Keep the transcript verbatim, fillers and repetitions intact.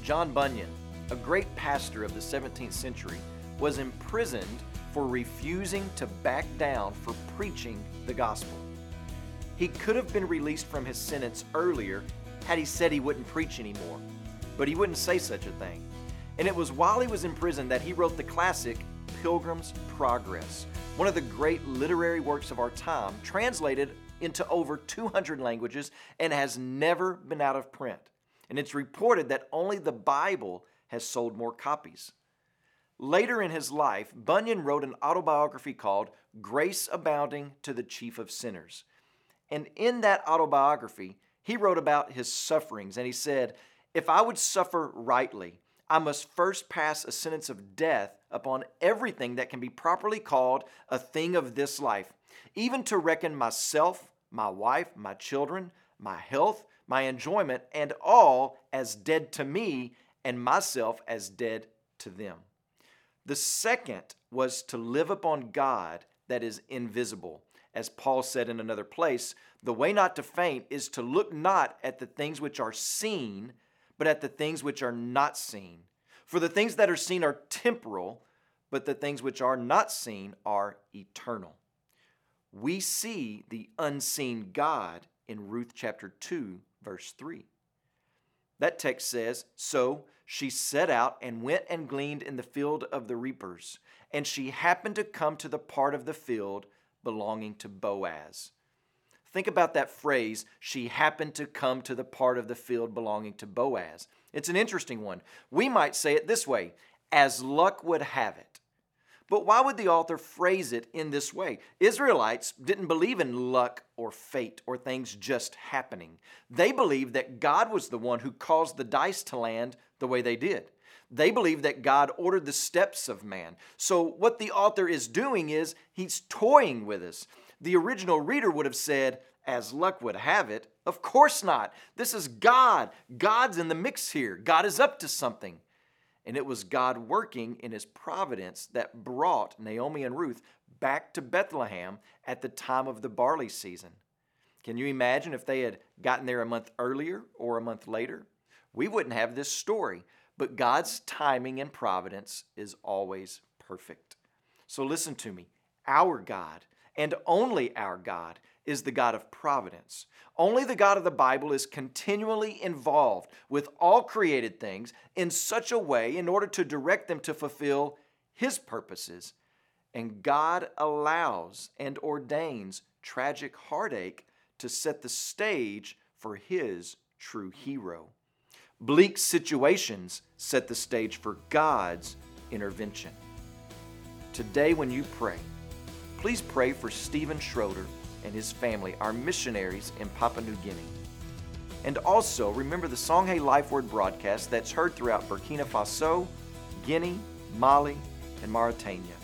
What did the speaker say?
John Bunyan, a great pastor of the seventeenth century, was imprisoned for refusing to back down for preaching the gospel. He could have been released from his sentence earlier had he said he wouldn't preach anymore, but he wouldn't say such a thing. And it was while he was in prison that he wrote the classic Pilgrim's Progress, one of the great literary works of our time, translated into over two hundred languages and has never been out of print. And it's reported that only the Bible has sold more copies. Later in his life, Bunyan wrote an autobiography called Grace Abounding to the Chief of Sinners. And in that autobiography, he wrote about his sufferings, and he said, "If I would suffer rightly, I must first pass a sentence of death upon everything that can be properly called a thing of this life, even to reckon myself, my wife, my children, my health, my enjoyment, and all as dead to me, and myself as dead to them." The second was to live upon God that is invisible. As Paul said in another place, the way not to faint is to look not at the things which are seen, but at the things which are not seen. For the things that are seen are temporal, but the things which are not seen are eternal. We see the unseen God in Ruth chapter two, verse three. That text says, "So she set out and went and gleaned in the field of the reapers, and she happened to come to the part of the field belonging to Boaz." Think about that phrase, "she happened to come to the part of the field belonging to Boaz." It's an interesting one. We might say it this way, "as luck would have it." But why would the author phrase it in this way? Israelites didn't believe in luck or fate or things just happening. They believed that God was the one who caused the dice to land the way they did. They believed that God ordered the steps of man. So what the author is doing is he's toying with us. The original reader would have said, "as luck would have it." Of course not. This is God. God's in the mix here. God is up to something. And it was God working in his providence that brought Naomi and Ruth back to Bethlehem at the time of the barley season. Can you imagine if they had gotten there a month earlier or a month later? We wouldn't have this story. But God's timing and providence is always perfect. So listen to me. Our God, and only our God, is the God of providence. Only the God of the Bible is continually involved with all created things in such a way in order to direct them to fulfill his purposes. And God allows and ordains tragic heartache to set the stage for his true hero. Bleak situations set the stage for God's intervention. Today when you pray, please pray for Stephen Schroeder and his family, our missionaries in Papua New Guinea. And also remember the Songhay Life Word broadcast that's heard throughout Burkina Faso, Guinea, Mali, and Mauritania.